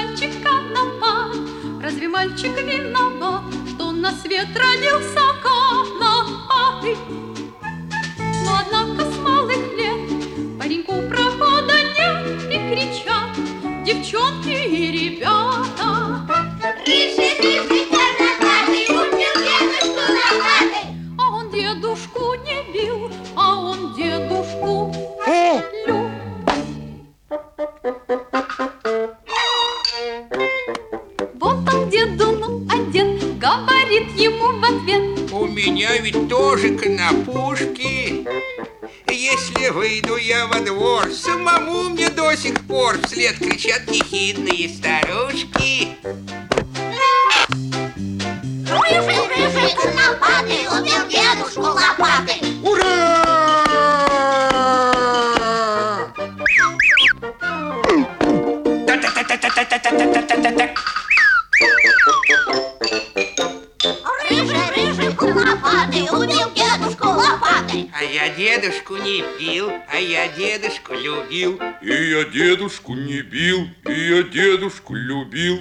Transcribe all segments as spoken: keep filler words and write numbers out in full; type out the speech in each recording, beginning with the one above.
мальчик конопат. Разве мальчик виноват, что на свет родился конопатый? Но однако с малых лет пареньку прохода нет, и кричат девчонки и ребята: рыжий, рыжий, конопатый, убил дедушку лопатой. А он дедушку не бил, а он дедушку любил. Вот он деду, ну, а дед говорит ему в ответ: у меня ведь тоже конопушки. Если выйду я во двор, самому мне до сих пор вслед кричат ехидные старушки. Рыжий, рыжий, конопатый, убил дедушку лопатой. Ура! Та-та-та-та-та-та-та-та-та-та-та. Рыжий, рыжий, конопатый, убил дедушку лопатой. А я дедушку не бил, а я дедушку любил. И я дедушку не бил, и я дедушку любил.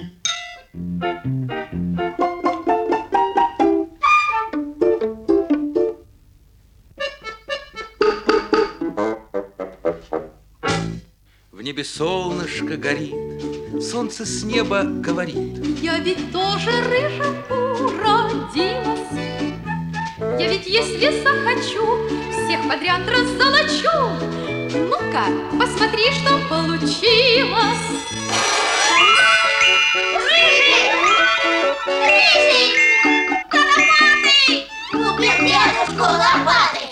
В небе солнышко горит, солнце с неба говорит: я ведь тоже рыжему родилась. Я ведь если захочу, всех подряд раззолочу. Ну-ка, посмотри, что получилось. Рыжий! Рыжий! Конопатый! Убил дедушку лопатой.